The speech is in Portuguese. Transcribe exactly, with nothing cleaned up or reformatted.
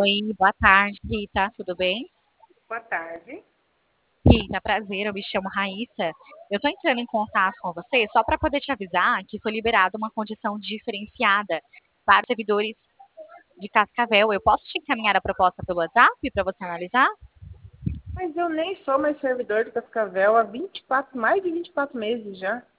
Oi, boa tarde, Rita, tudo bem? Boa tarde. Rita, prazer, eu me chamo Raíssa. Eu tô entrando em contato com você só para poder te avisar que foi liberada uma condição diferenciada para os servidores de Cascavel. Eu posso te encaminhar a proposta pelo WhatsApp para você analisar? Mas eu nem sou mais servidor de Cascavel há vinte e quatro, mais de vinte e quatro meses já.